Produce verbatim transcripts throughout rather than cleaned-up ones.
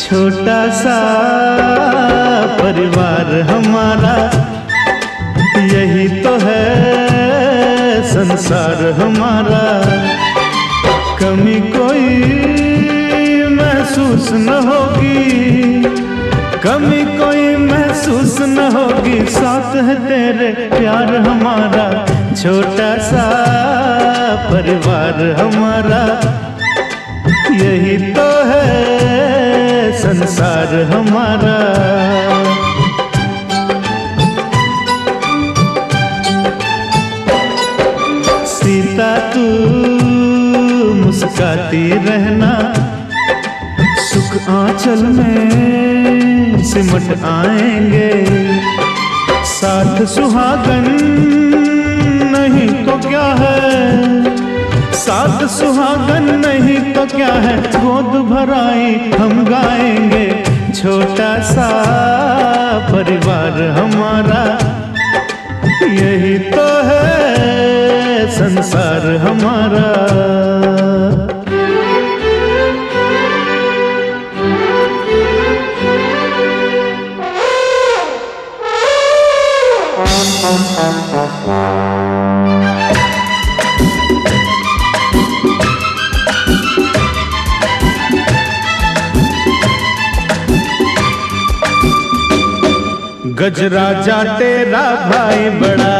छोटा सा परिवार हमारा, यही तो है संसार हमारा। कमी कोई महसूस न होगी, कमी कोई महसूस न होगी, साथ है तेरे प्यार हमारा। छोटा सा परिवार हमारा, यही तो है संसार हमारा। सीता तू मुस्काती रहना, सुख आंचल में सिमट आएंगे। साथ सुहागन नहीं तो क्या है, साथ सुहागन नहीं तो क्या है, गोद भराई हम गाएंगे। छोटा सा परिवार हमारा, यही तो है संसार हमारा। गजराजा तेरा भाई बड़ा,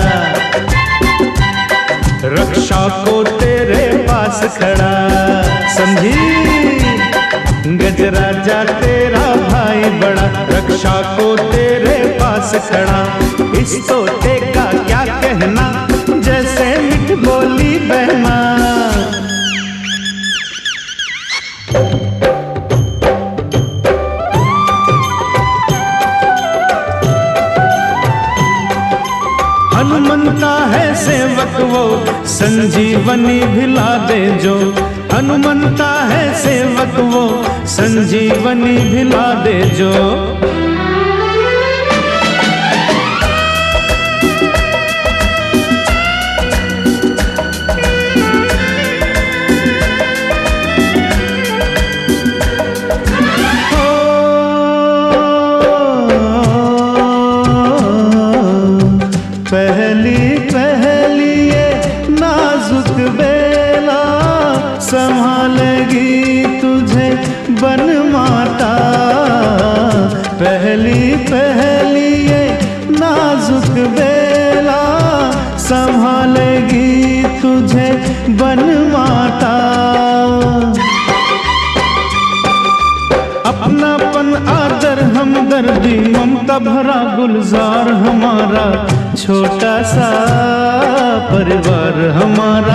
रक्षा को तेरे पास खड़ा, समझी। गजराजा तेरा भाई बड़ा, रक्षा को तेरे पास खड़ा। इस तोते का क्या कहना, जैसे मिठ बोली बहना। हनुमंता है सेवक वो, संजीवनी भिला दे जो। हनुमंता है सेवक वो, संजीवनी भिला दे जो। पहली पहली ये नाजुक बेला, संभालेगी तुझे बन माता। पहली पहली ये नाजुक बेला, संभालेगी तुझे बन माता। अपनापन आदर हमदर्दी, ममता भरा गुलजार हमारा। छोटा सा परिवार हमारा,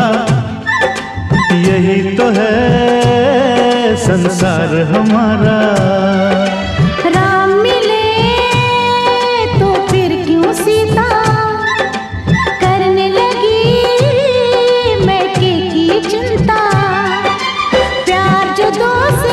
यही तो है संसार हमारा। राम मिले तो फिर क्यों सीता करने लगी मैके की चिंता। प्यार जो दो से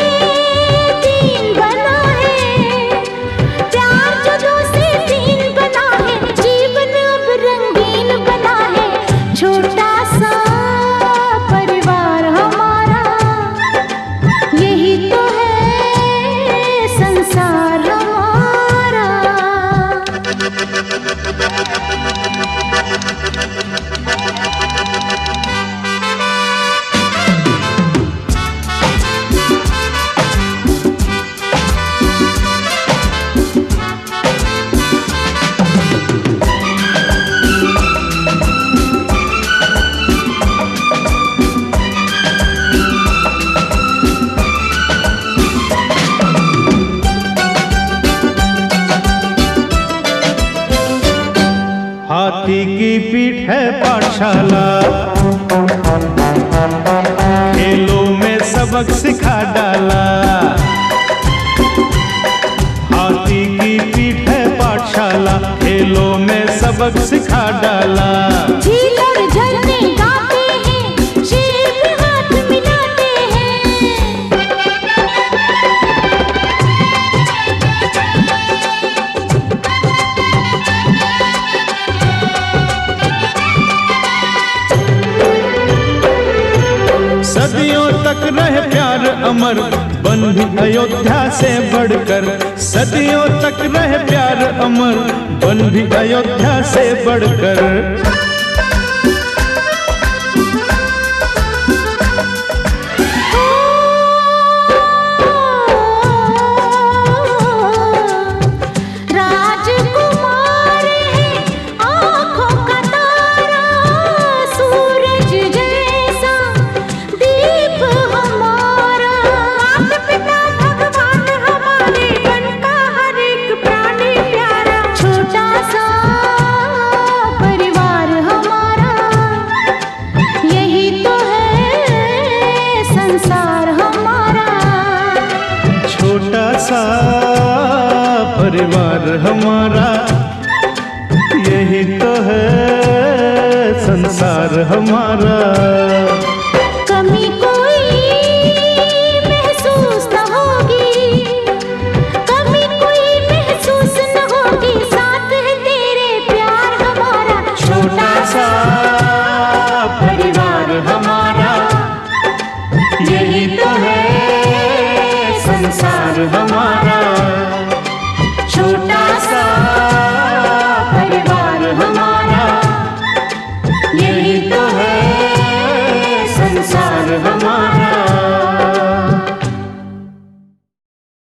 हाथी की पीठ है पाठशाला, खेलों में सबक सिखा डाला। हाथी की पीठ है पाठशाला, खेलों में सबक सिखा डाला। झील और झरने गाते हैं, शेर भी हाथ मिलाते हैं। सदियों तक तक रहे प्यार अमर, बन भी अयोध्या से बढ़कर। सदियों तक रहे प्यार अमर, बन भी अयोध्या से बढ़कर। छोटा सा परिवार हमारा, यही तो है संसार हमारा। कमी कोई महसूस न होगी, कमी कोई महसूस न होगी, साथ है तेरे प्यार हमारा। छोटा सा परिवार हमारा, यही तो है संसार हमारा।